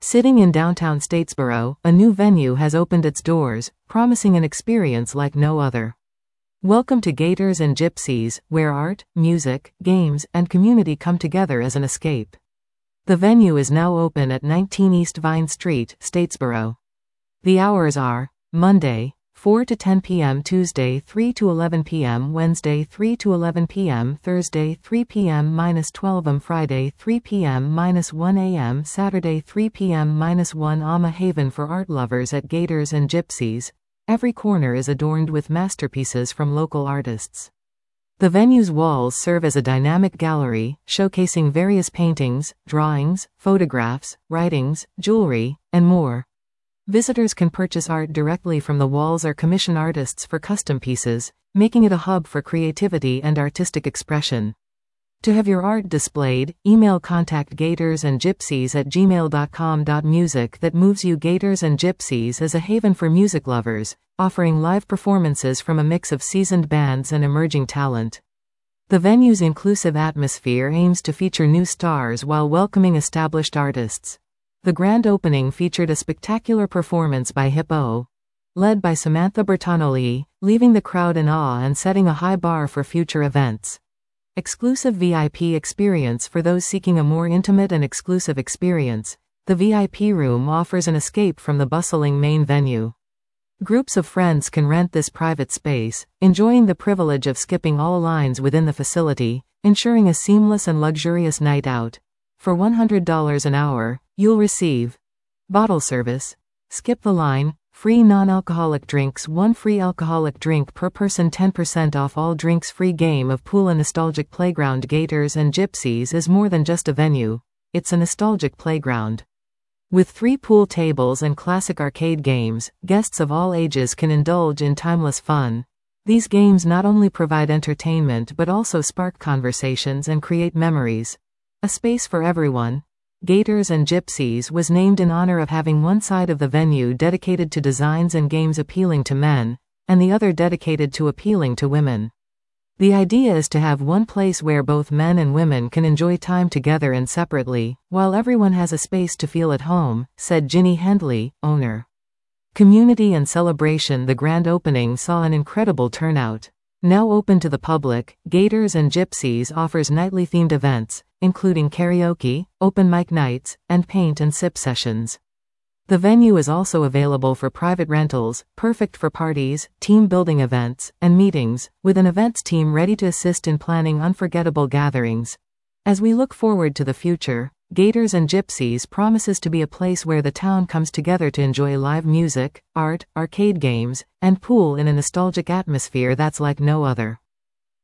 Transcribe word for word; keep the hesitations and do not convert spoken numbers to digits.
Sitting in downtown Statesboro, a new venue has opened its doors, promising an experience like no other. Welcome to Gators and Gypsies, where art, music, games, and community come together as an escape. The venue is now open at nineteen East Vine Street, Statesboro. The hours are Monday, four to ten p m Tuesday three to eleven p m Wednesday three to eleven p m Thursday three p m to twelve a m Friday three p m to one a m Saturday three p m to one a m A haven for art lovers at Gators and Gypsies. Every corner is adorned with masterpieces from local artists. The venue's walls serve as a dynamic gallery, showcasing various paintings, drawings, photographs, writings, jewelry, and more. Visitors can purchase art directly from the walls or commission artists for custom pieces, making it a hub for creativity and artistic expression. To have your art displayed, email contact Gators and Gypsies at gmail dot com. Music that moves you. Gators and Gypsies is a haven for music lovers, offering live performances from a mix of seasoned bands and emerging talent. The venue's inclusive atmosphere aims to feature new stars while welcoming established artists. The grand opening featured a spectacular performance by Hippo, led by Samantha Bertagnolli, leaving the crowd in awe and setting a high bar for future events. Exclusive V I P experience. For those seeking a more intimate and exclusive experience, the V I P room offers an escape from the bustling main venue. Groups of friends can rent this private space, enjoying the privilege of skipping all lines within the facility, ensuring a seamless and luxurious night out. For one hundred dollars an hour, you'll receive bottle service, skip the line, free non-alcoholic drinks, one free alcoholic drink per person, ten percent off all drinks, free game of pool. A nostalgic playground. Gators and Gypsies is more than just a venue, it's a nostalgic playground. With three pool tables and classic arcade games, guests of all ages can indulge in timeless fun. These games not only provide entertainment but also spark conversations and create memories. A space for everyone. Gators and Gypsies was named in honor of having one side of the venue dedicated to designs and games appealing to men, and the other dedicated to appealing to women. The idea is to have one place where both men and women can enjoy time together and separately, while everyone has a space to feel at home, said Ginny Hendley, owner. Community and celebration. The grand opening saw an incredible turnout. Now open to the public, Gators and Gypsies offers nightly themed events, including karaoke, open mic nights, and paint and sip sessions. The venue is also available for private rentals, perfect for parties, team building events, and meetings, with an events team ready to assist in planning unforgettable gatherings. As we look forward to the future, Gators and Gypsies promises to be a place where the town comes together to enjoy live music, art, arcade games, and pool in a nostalgic atmosphere that's like no other.